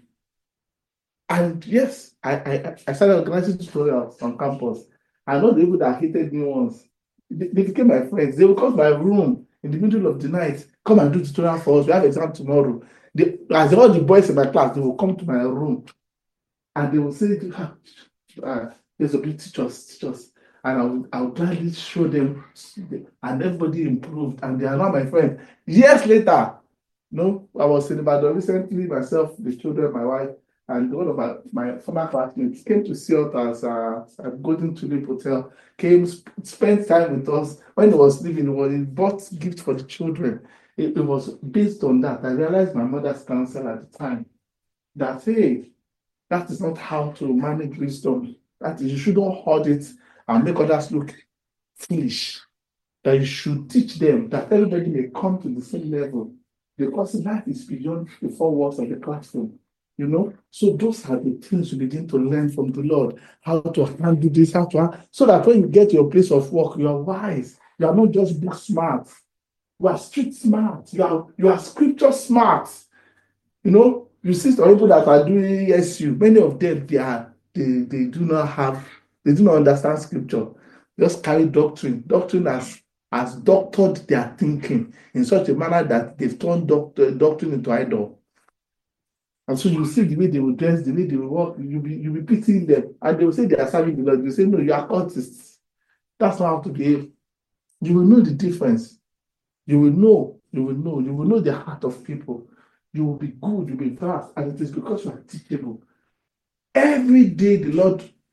And yes, I started organizing tutorials on campus. I know the people that hated me once. They became my friends. They will come to my room in the middle of the night, come and do tutorial for us. We have exam tomorrow. As all the boys in my class, they will come to my room and they will say, there's a big teach us. And I will gladly show them, and everybody improved, and they are now my friends. Years later, I was in Ibadan recently, myself, the children, my wife, and one of my former classmates came to see us at Golden Tulip Hotel, came, spent time with us. When he was leaving, he bought gifts for the children. It was based on that. I realized my mother's counsel at the time that, hey, that is not how to manage wisdom. That is, you shouldn't hoard it and make others look foolish. That you should teach them that everybody may come to the same level, because life is beyond the 4 walls of the classroom. So those are the things you begin to learn from the Lord, how to handle this, so that when you get to your place of work, you are wise. You are not just book smart. You are street smart. You are scripture smart. You see some people that are doing SU, many of them, they do not understand scripture. They just carry doctrine. Doctrine has doctored their thinking in such a manner that they've turned doctrine into idol. And so you see the way they will dress, the way they will walk, you'll be pitying them. And they will say they are serving the Lord. You say, no, you are cultists. That's not how to behave. You will know the difference. You will know the heart of people. You will be good, you'll be fast, and it is because you are teachable. Every day the Lord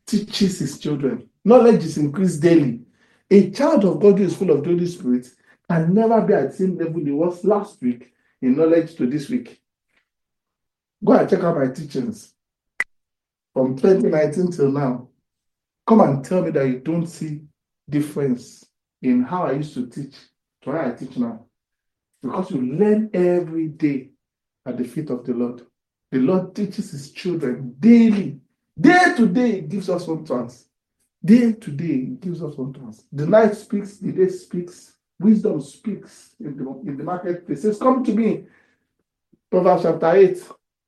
teaches his children. Knowledge is increased daily. A child of God who is full of the Holy Spirit can never be at the same level he was last week in knowledge to this week. Go and check out my teachings from 2019 till now. Come and tell me that you don't see difference in how I used to teach to how I teach now. Because you learn every day at the feet of the Lord. The Lord teaches his children daily. Day to day, he gives us utterance. Day to day, he gives us utterance. The night speaks, the day speaks, wisdom speaks in the marketplace. It says, come to me. Proverbs chapter 8.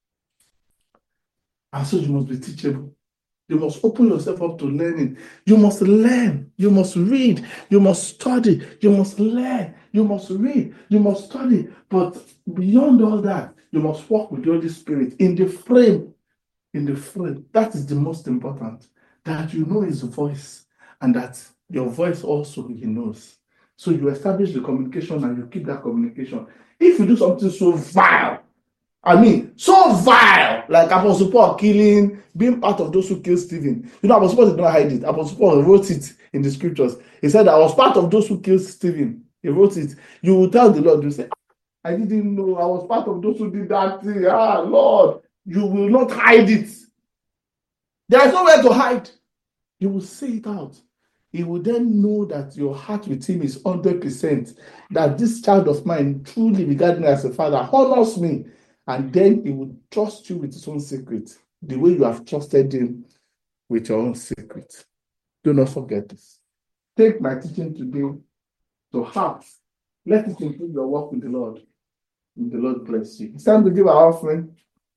And so you must be teachable. You must open yourself up to learning. You must learn. You must read. You must study. You must learn. You must read. You must study. But beyond all that, you must walk with the Holy Spirit in the frame. In the frame. That is the most important. That you know his voice and that your voice also he knows. So you establish the communication and you keep that communication. If you do something so vile, so vile, like Apostle Paul killing, being part of those who killed Stephen. Apostle Paul did not hide it. Apostle Paul wrote it in the scriptures. He said, I was part of those who killed Stephen. He wrote it. You will tell the Lord, you say, I didn't know I was part of those who did that thing. Lord, you will not hide it. There is nowhere to hide. You will say it out. He will then know that your heart with him is 100%, that this child of mine, truly regarding me as a father, honors me. And then he will trust you with his own secret, the way you have trusted him with your own secret. Do not forget this. Take my teaching today to heart. Let it improve your walk with the Lord. And the Lord bless you. It's time to give our offering.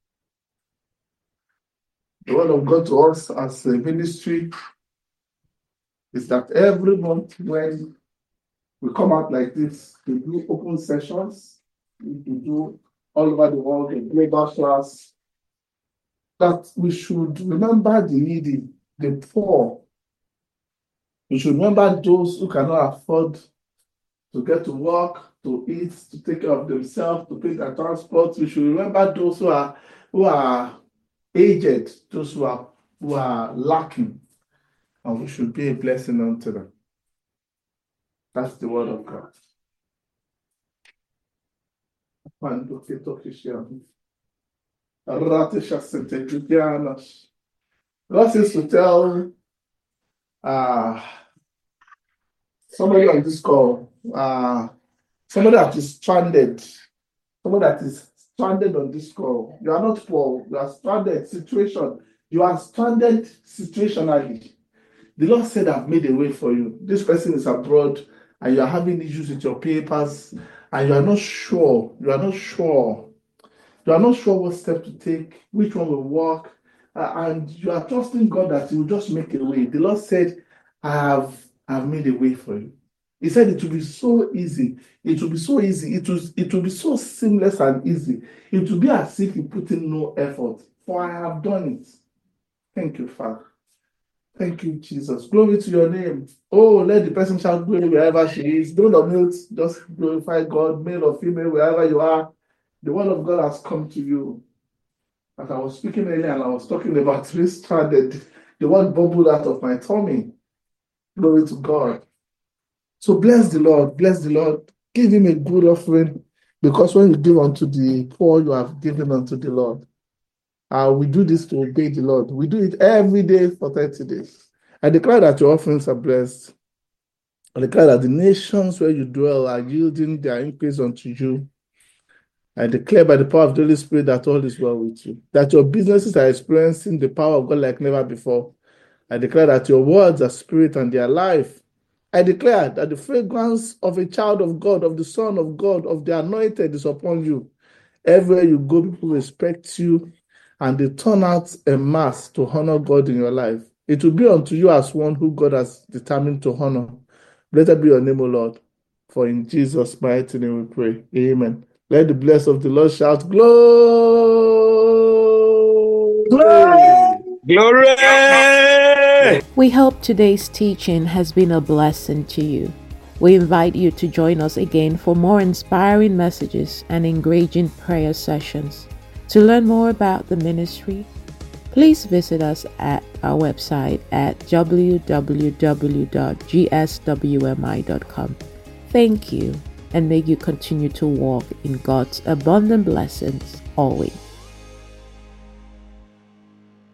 The word of God to us as a ministry is that every month when we come out like this, we do open sessions, we do all over the world, a global class, that we should remember the needy, the poor. We should remember those who cannot afford to get to work, to eat, to take care of themselves, to pay their transport. We should remember those who are aged, those who are lacking, and we should be a blessing unto them. That's the word of God. God says to tell somebody on this call, somebody that is stranded, on this call. You are not poor, you are stranded situation. You are stranded situationally. The Lord said, I've made a way for you. This person is abroad and you are having issues with your papers and you are not sure what step to take, which one will work, and you are trusting God that he will just make a way. The Lord said, I have made a way for you. He said it will be so easy. It will be so easy. It will be so seamless and easy. It will be as if you put in no effort. For I have done it. Thank you, Father. Thank you, Jesus. Glory to your name. Oh, let the person shout glory wherever she is. Don't unmute. Just glorify God, male or female, wherever you are. The word of God has come to you. As I was speaking earlier and I was talking about stranded, the word bubbled out of my tummy. Glory to God. So bless the Lord. Bless the Lord. Give him a good offering, because when you give unto the poor, you have given unto the Lord. We do this to obey the Lord. We do it every day for 30 days. I declare that your offerings are blessed. I declare that the nations where you dwell are yielding their increase unto you. I declare by the power of the Holy Spirit that all is well with you, that your businesses are experiencing the power of God like never before. I declare that your words are spirit and they are life. I declare that the fragrance of a child of God, of the Son of God, of the anointed is upon you. Everywhere you go, people respect you and they turn out en masse to honor God in your life. It will be unto you as one who God has determined to honor. Blessed be your name, O Lord. For in Jesus' mighty name we pray. Amen. Let the bless of the Lord shout, glory! Glory! We hope today's teaching has been a blessing to you. We invite you to join us again for more inspiring messages and engaging prayer sessions. To learn more about the ministry, Please visit us at our website at www.gswmi.com. Thank you, and may you continue to walk in God's abundant blessings always.